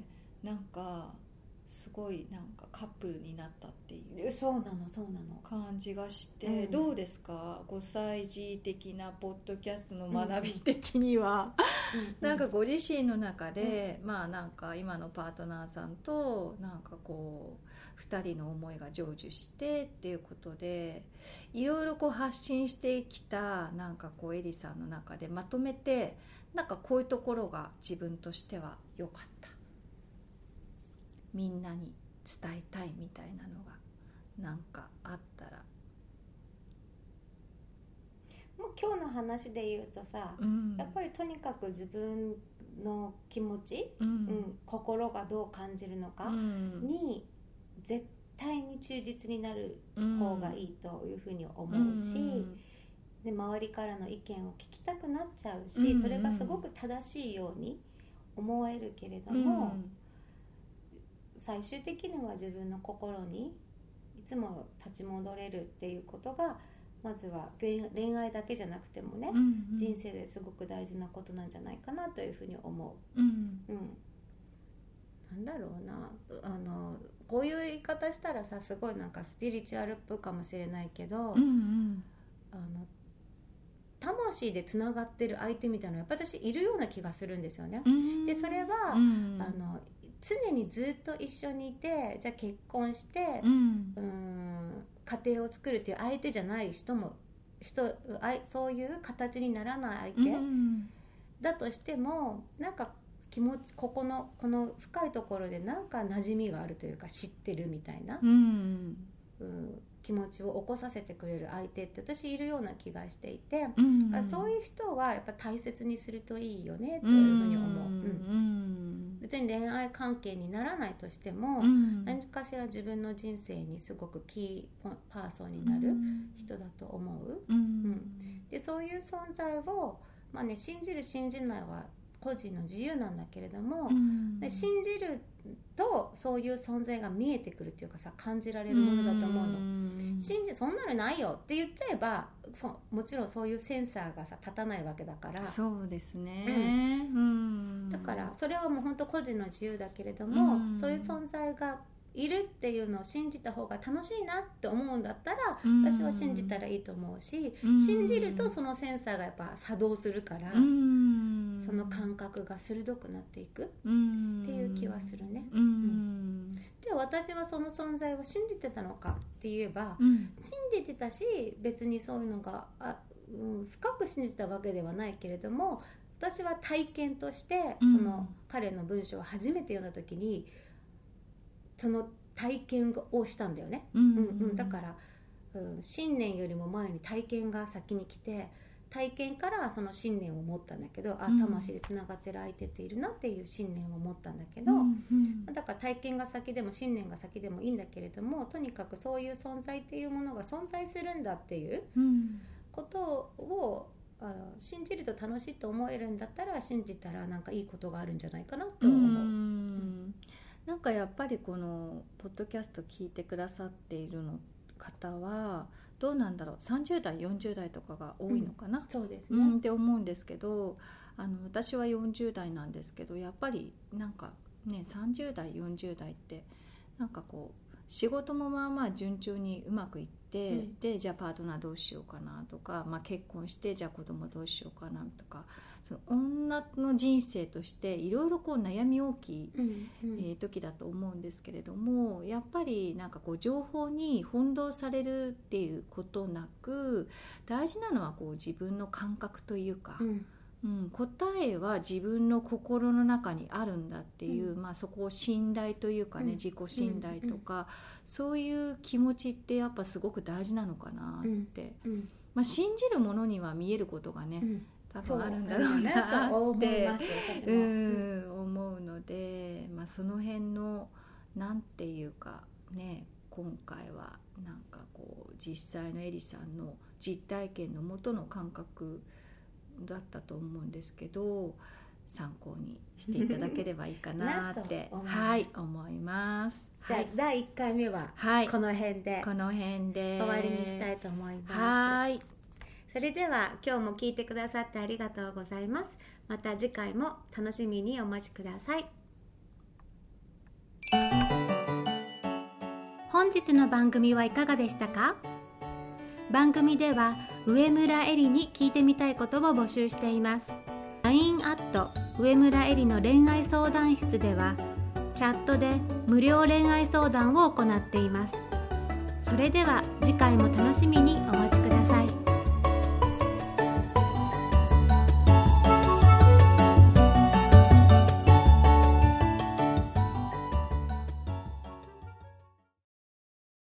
なんかすごいなんかカップルになったっていうそうなの感じがして、どうですか、5歳児的なポッドキャストの学び的には、なんかご自身の中で、なんか今のパートナーさんとなんかこう2人の思いが成就してっていうことでいろいろこう発信してきたなんかこうエリさんの中でまとめて、なんかこういうところが自分としては良かった、みんなに伝えたいみたいなのがなんかあったら。 もう今日の話で言うとさ、やっぱりとにかく自分の気持ち、心がどう感じるのかに絶対に忠実になる方がいいというふうに思うし、で周りからの意見を聞きたくなっちゃうし、それがすごく正しいように思えるけれども、最終的には自分の心にいつも立ち戻れるっていうことがまずは恋愛だけじゃなくてもね、人生ですごく大事なことなんじゃないかなというふうに思う。なんだろうな、こういう言い方したらさ、すごいなんかスピリチュアルっぽいかもしれないけど、魂でつながってる相手みたいなのやっぱ私いるような気がするんですよね。でそれは、常にずっと一緒にいて、じゃあ結婚して、家庭を作るっていう相手じゃないそういう形にならない相手だとしても、なんか気持ち、この深いところでなんか馴染みがあるというか、知ってるみたいな、気持ちを起こさせてくれる相手って私いるような気がしていて、そういう人はやっぱ大切にするといいよねというふうに思う。別に恋愛関係にならないとしても、何かしら自分の人生にすごくキーパーソンになる人だと思う。でそういう存在を、信じる信じないは個人の自由なんだけれども、で信じるとそういう存在が見えてくるっていうかさ、感じられるものだと思うの。そんなのないよって言っちゃえば、もちろんそういうセンサーがさ立たないわけだから。 そうですね、 だからそれはもう本当個人の自由だけれども、そういう存在がいるっていうのを信じた方が楽しいなって思うんだったら、私は信じたらいいと思うし、信じるとそのセンサーがやっぱ作動するから、その感覚が鋭くなっていくっていう気はするね。じゃあ私はその存在を信じてたのかって言えば、信じてたし、別にそういうのが深く信じたわけではないけれども、私は体験としてその彼の文章を初めて読んだ時にその体験をしたんだよね。だから、信念よりも前に体験が先に来て、体験からその信念を持ったんだけど、魂でつながってる相手っているなっていう信念を持ったんだけど、だから体験が先でも信念が先でもいいんだけれども、とにかくそういう存在っていうものが存在するんだっていうことを信じると楽しいと思えるんだったら、信じたらなんかいいことがあるんじゃないかなと思う。 なんかやっぱりこのポッドキャスト聞いてくださっている方はどうなんだろう、30代40代とかが多いのかな、 そうですね、 って思うんですけど、私は40代なんですけど、やっぱりなんかね、30代40代ってなんかこう仕事もまあまあ順調にうまくいって、でじゃあパートナーどうしようかなとか、結婚してじゃあ子供どうしようかなとか、その女の人生としていろいろこう悩み大きい、時だと思うんですけれども、やっぱりなんかこう情報に翻弄されるっていうことなく、大事なのはこう自分の感覚というか、 答えは自分の心の中にあるんだっていう、そこを信頼というかね、自己信頼とか、そういう気持ちってやっぱすごく大事なのかなって、信じるものには見えることがね、多分あるんだろうなって思うので、その辺のなんていうかね、今回はなんかこう実際のエリさんの実体験のもとの感覚だったと思うんですけど、参考にしていただければいいかなって思います。 じゃあ、第1回目はこの辺で終わりにしたいと思います。それでは今日も聞いてくださってありがとうございます。また次回も楽しみにお待ちください。本日の番組はいかがでしたか？番組では上村えりに聞いてみたいことを募集しています。 LINE@ 上村えりの恋愛相談室ではチャットで無料恋愛相談を行っています。それでは次回も楽しみにお待ちください。